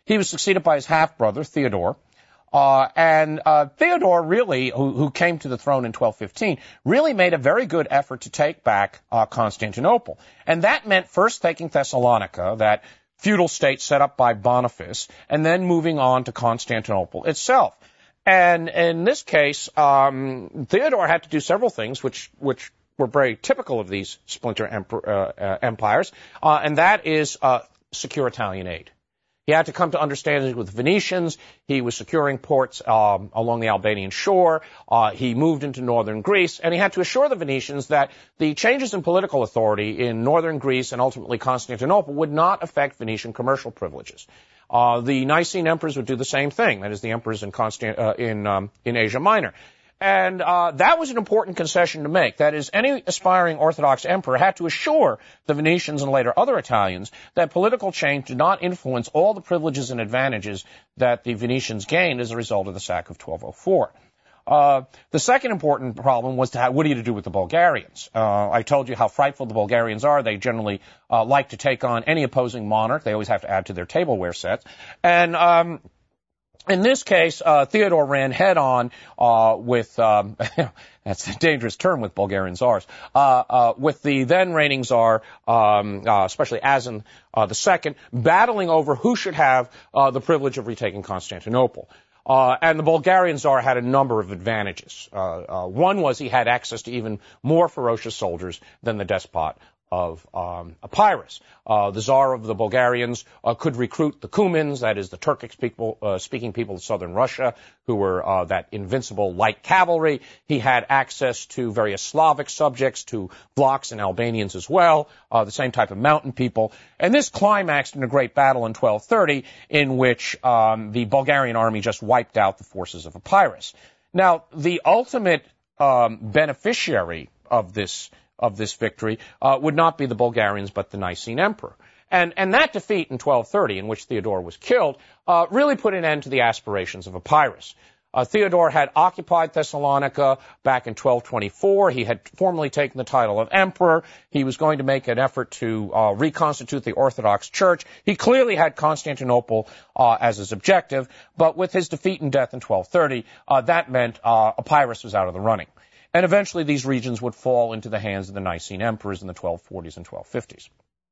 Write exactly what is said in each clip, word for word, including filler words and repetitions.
He was succeeded by his half-brother, Theodore. Uh, and uh, Theodore really, who, who came to the throne in twelve fifteen, really made a very good effort to take back uh, Constantinople. And that meant first taking Thessalonica, that feudal state set up by Boniface, and then moving on to Constantinople itself. And in this case, um, Theodore had to do several things which which were very typical of these splinter emper, uh, uh, empires, uh, and that is uh, secure Italian aid. He had to come to understandings with Venetians. He was securing ports um, along the Albanian shore. Uh, he moved into northern Greece, and he had to assure the Venetians that the changes in political authority in northern Greece and ultimately Constantinople would not affect Venetian commercial privileges. Uh, the Nicene emperors would do the same thing, that is, the emperors in, Constant, uh, in, um, in Asia Minor. And uh, that was an important concession to make. That is, any aspiring Orthodox emperor had to assure the Venetians and later other Italians that political change did not influence all the privileges and advantages that the Venetians gained as a result of the sack of twelve oh four. Uh, the second important problem was to have, what are you to do with the Bulgarians? Uh, I told you how frightful the Bulgarians are. They generally uh, like to take on any opposing monarch. They always have to add to their tableware sets. And um in this case, uh, Theodore ran head-on uh, with, um, that's a dangerous term with Bulgarian czars, uh, uh, with the then reigning czar, um, uh, especially Azan uh, the Second, battling over who should have uh, the privilege of retaking Constantinople. Uh, and the Bulgarian czar had a number of advantages. Uh, uh, one was he had access to even more ferocious soldiers than the despot of um, Epirus. Uh, the Tsar of the Bulgarians uh, could recruit the Cumans, that is the Turkic people, uh, speaking people of southern Russia, who were uh, that invincible light cavalry. He had access to various Slavic subjects, to Vlachs and Albanians as well, uh, the same type of mountain people. And this climaxed in a great battle in twelve thirty, in which um, the Bulgarian army just wiped out the forces of Epirus. Now, the ultimate um, beneficiary of this of this victory uh, would not be the Bulgarians but the Nicene emperor. And, and that defeat in twelve thirty, in which Theodore was killed, uh, really put an end to the aspirations of Epirus. Uh, Theodore had occupied Thessalonica back in twelve twenty-four. He had formally taken the title of emperor. He was going to make an effort to uh, reconstitute the Orthodox Church. He clearly had Constantinople uh, as his objective, but with his defeat and death in twelve thirty, uh, that meant uh, Epirus was out of the running. And eventually these regions would fall into the hands of the Nicene emperors in the twelve forties and twelve fifties.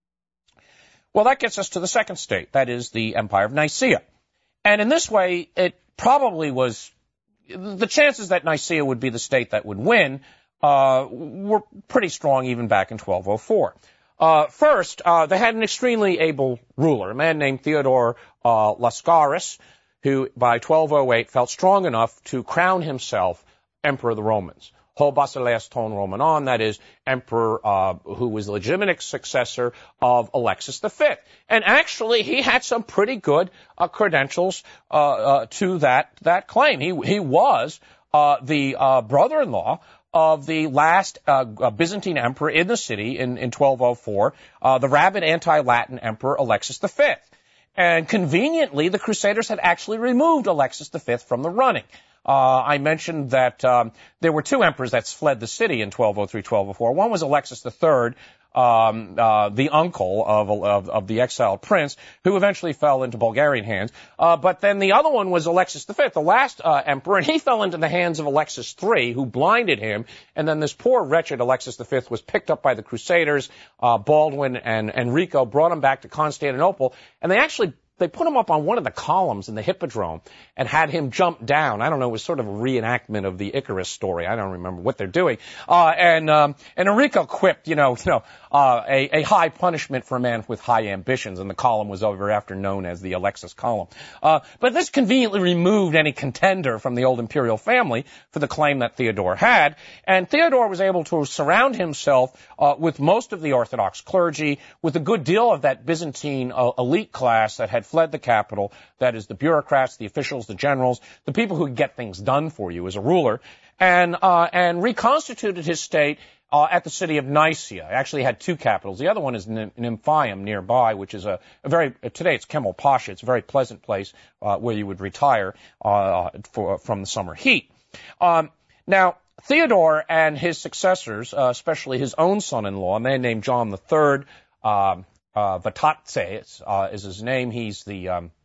Well, that gets us to the second state, that is the Empire of Nicaea. And in this way, it probably was, the chances that Nicaea would be the state that would win uh, were pretty strong even back in twelve oh four. Uh, first, uh, they had an extremely able ruler, a man named Theodore uh, Lascaris, who by twelve oh eight felt strong enough to crown himself Emperor of the Romans. Ho Basileus ton Romanon, that is, emperor uh, who was the legitimate successor of Alexis the Fifth. And actually, he had some pretty good uh, credentials uh, uh, to that that claim. He he was uh, the uh, brother-in-law of the last uh, Byzantine emperor in the city in, in twelve oh four, uh, the rabid anti-Latin emperor Alexis the Fifth. And conveniently, the Crusaders had actually removed Alexis the Fifth from the running. Uh, I mentioned that um, there were two emperors that fled the city in twelve oh three, twelve oh four. One was Alexis the Third, um, uh, the uncle of, of, of the exiled prince, who eventually fell into Bulgarian hands. Uh, but then the other one was Alexis the Fifth, the last uh, emperor, and he fell into the hands of Alexis the Third, who blinded him. And then this poor, wretched Alexis the Fifth was picked up by the Crusaders. Uh, Baldwin and Enrico brought him back to Constantinople, and they actually They put him up on one of the columns in the Hippodrome and had him jump down. I don't know, it was sort of a reenactment of the Icarus story. I don't remember what they're doing. Uh, and, um, and Enrico quipped, you know, you know, uh, a, a high punishment for a man with high ambitions, and the column was ever after known as the Alexis column. Uh, but this conveniently removed any contender from the old imperial family for the claim that Theodore had, and Theodore was able to surround himself, uh, with most of the Orthodox clergy, with a good deal of that Byzantine uh, elite class that had fled the capital, that is the bureaucrats, the officials, the generals, the people who could get things done for you as a ruler, and uh, and reconstituted his state uh, at the city of Nicaea. It actually had two capitals. The other one is Nymphium nearby, which is a, a very, today it's Kemal Pasha. It's a very pleasant place uh, where you would retire uh, for, from the summer heat. Um, now, Theodore and his successors, uh, especially his own son-in-law, a man named John the Third, um, Uh, Vatatzes uh, is his name. He's the um,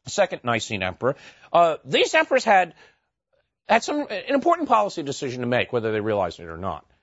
second Nicene emperor, uh, these emperors had had some an important policy decision to make, whether they realized it or not.